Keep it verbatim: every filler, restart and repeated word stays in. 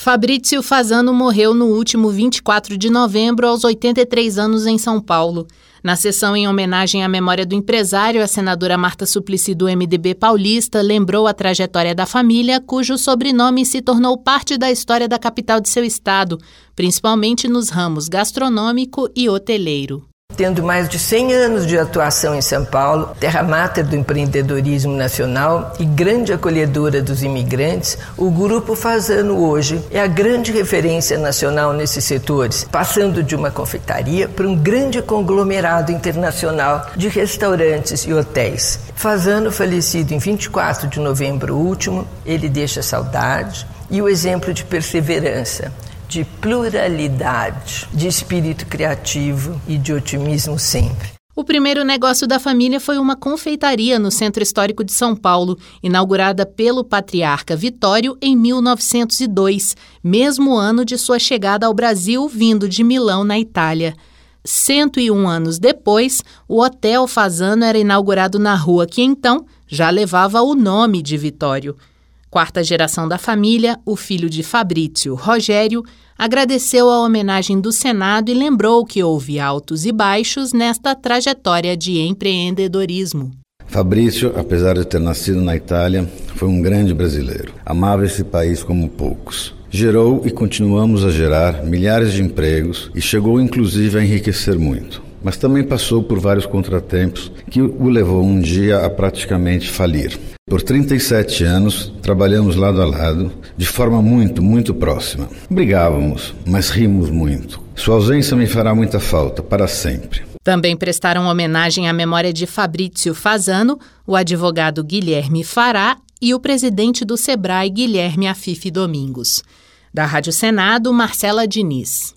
Fabrício Fasano morreu no último vinte e quatro de novembro, aos oitenta e três anos, em São Paulo. Na sessão em homenagem à memória do empresário, a senadora Marta Suplicy, do M D B paulista, lembrou a trajetória da família, cujo sobrenome se tornou parte da história da capital de seu estado, principalmente nos ramos gastronômico e hoteleiro. Tendo mais de cem anos de atuação em São Paulo, terra máter do empreendedorismo nacional e grande acolhedora dos imigrantes, o Grupo Fasano hoje é a grande referência nacional nesses setores, passando de uma confeitaria para um grande conglomerado internacional de restaurantes e hotéis. Fasano, falecido em vinte e quatro de novembro último, ele deixa saudade e o exemplo de perseverança, de pluralidade, de espírito criativo e de otimismo sempre. O primeiro negócio da família foi uma confeitaria no Centro Histórico de São Paulo, inaugurada pelo patriarca Vitório em mil novecentos e dois, mesmo ano de sua chegada ao Brasil, vindo de Milão, na Itália. cento e um anos depois, o Hotel Fasano era inaugurado na rua que então já levava o nome de Vitório. Quarta geração da família, o filho de Fabrício, Rogério, agradeceu a homenagem do Senado e lembrou que houve altos e baixos nesta trajetória de empreendedorismo. Fabrício, apesar de ter nascido na Itália, foi um grande brasileiro. Amava esse país como poucos. Gerou e continuamos a gerar milhares de empregos e chegou inclusive a enriquecer muito. Mas também passou por vários contratempos que o levou um dia a praticamente falir. Por trinta e sete anos, trabalhamos lado a lado, de forma muito, muito próxima. Brigávamos, mas rimos muito. Sua ausência me fará muita falta, para sempre. Também prestaram homenagem à memória de Fabrício Fasano, o advogado Guilherme Fará e o presidente do Sebrae, Guilherme Afife Domingos. Da Rádio Senado, Marcela Diniz.